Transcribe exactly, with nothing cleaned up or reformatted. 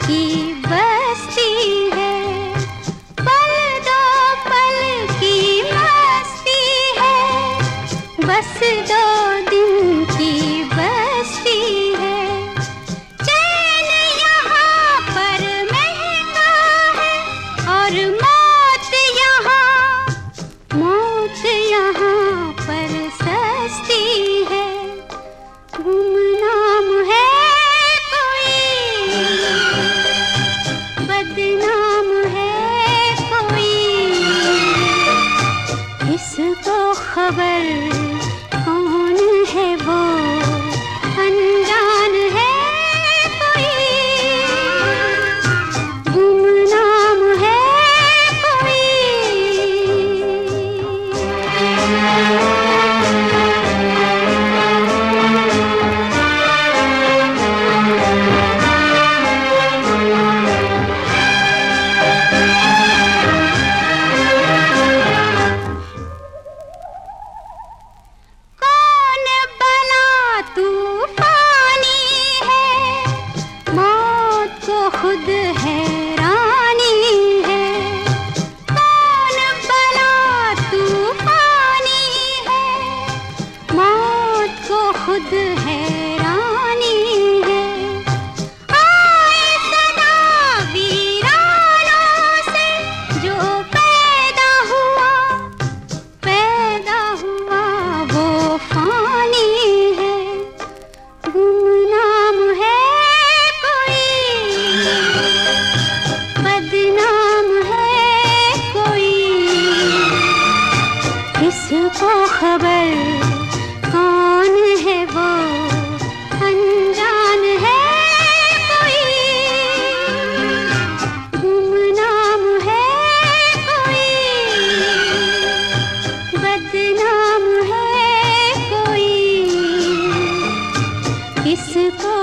की बस्ती है, पल दो पल की मस्ती है, बस दो दिन की बस्ती है। चैन यहाँ पर महंगा है और मौत यहाँ, मौत यहाँ पर सस्ती है। गुमनाम है कोई, बदनाम है कोई, किसको खबर कौन है वो, अनजान है कोई, गुमनाम है कोई। खुद हैरानी है, कौन बला तूफानी है, मौत को खुद हैरानी है। आए सदा वीरानों से जो पैदा हुआ, पैदा हुआ वो फानी है। गुमनाम है किसको खबर कौन है वो, अनजान है कोई, गुमनाम है कोई, बदनाम है कोई, किसको